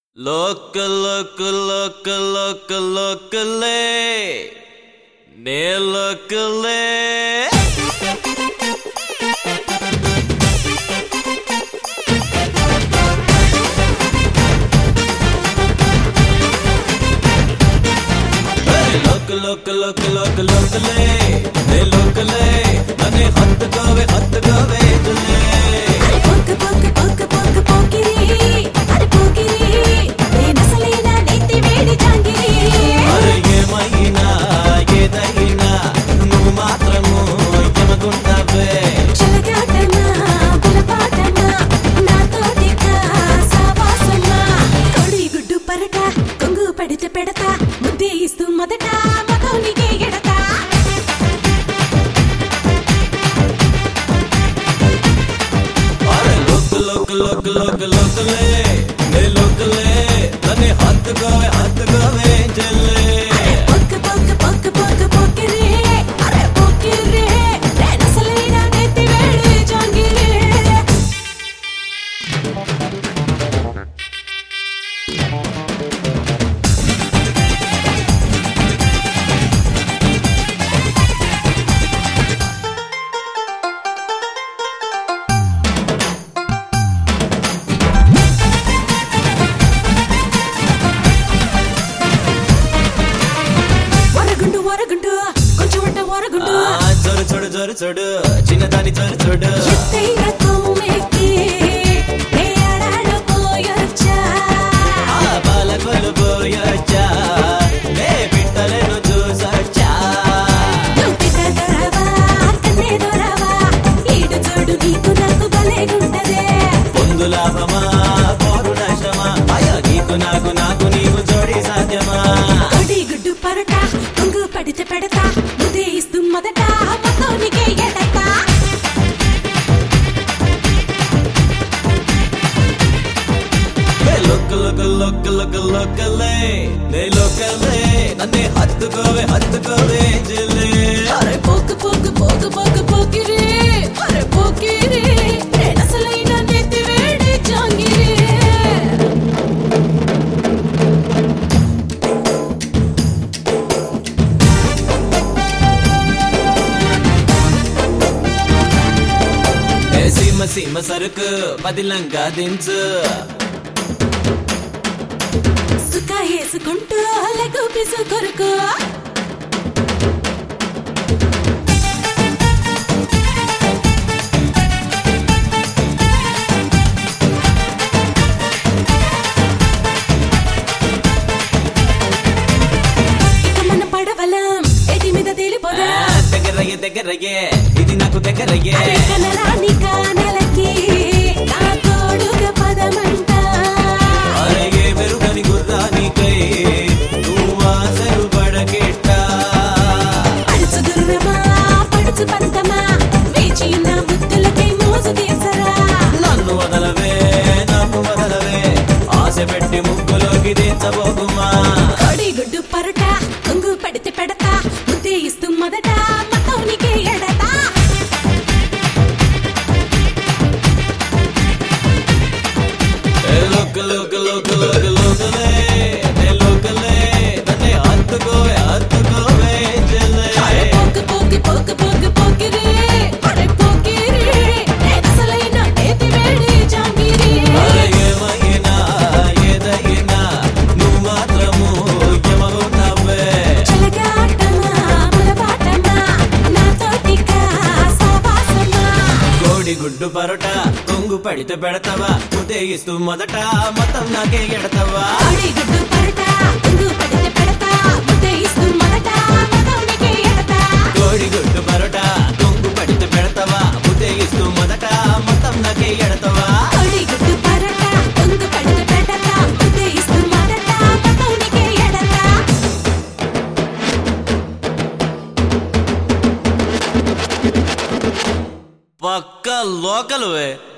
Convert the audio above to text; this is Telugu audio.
లోకలే నే లోకలే లోకలే నే లోకలే అనే హత్ గవే తులే పెడతా ముద్దే ఇస్తూ మొదట మతోనికే ఎడతా లోకలే నే లోకలే తనే హత్ గవే జల్లే చూడు చిన్నదాని చూడు పాలకొల్లు పోయొచ్చా నే పిట్టలను చూసొచ్చా పొందు లాభమా పోరు నష్టమా అయ్యా నీకు నీకు జోడి సాధ్యమా గుడ్డు పరట కొంగు పడితే పెడతా ముద్దే ఇస్తూ మొదట మతోనికే ఎడతా లోకలే నే లోకలే నన్నే హత్తుకోవే జిల్లే అరే పోకిరి అరే పోకిరి నేనసలైన నెత్తి వేడి జాంగిరి సీమ సరుకు పదిలంగా దించు సుఖ వేసుకుంటూ లెగ్గు పిసు కొరకు ఇక మన పడవలం ఎటి మీద తేలిపోదా దగ్గరయ్యే ఇది నాకు దగ్గరయ్యే కనరాని కానలకి నా తోడుగా పదమంట అరగే పెరుగని గుర్రానికై నువ్వు ఆశలు పడకెట్టా పడుచు గుర్రమా పడుచు పంతమా వేచి ఉన్న ముద్దులకై మోజు తీసరా నన్ను వదలవే ఆశ పెట్టి ముక్కులోకి దించబోకుమా గుడ్డు పరట కొంగు పడితే పెడతా ముద్దే ఇస్తూ మొదట మతోనికే ఎడతా లోకలే నే లోకలే తనే హత్తుకోవే జల్లే పోకిరి అరే పోకిరి నేనసలైన నేతి వేడి జాంగిరి ఏదైనా నువ్వు మాత్రము యమగున్నావే చెలగాటమా బలబాటమా నాతోటికా సావాసమా కోడి గుడ్డు పరోట కొంగు పడితే పెడతావా ముద్దే ఇస్తూ మొదట మొత్తం నాకే ఎడతావా గుడ్డు పరట కొంగు పడితే పెడతా ముద్దే ఇస్తూ మొదట మతోనికే ఎడతా కోడి గుడ్డు పరోట కొంగు పడితే పెడతావా ముద్దే ఇస్తూ మొదట మొత్తం నాకే ఎడతావా గుడ్డు పరట కొంగు పడితే పెడతా ముద్దే ఇస్తూ మొదట మతోనికే ఎడతా పక్క లోకలువే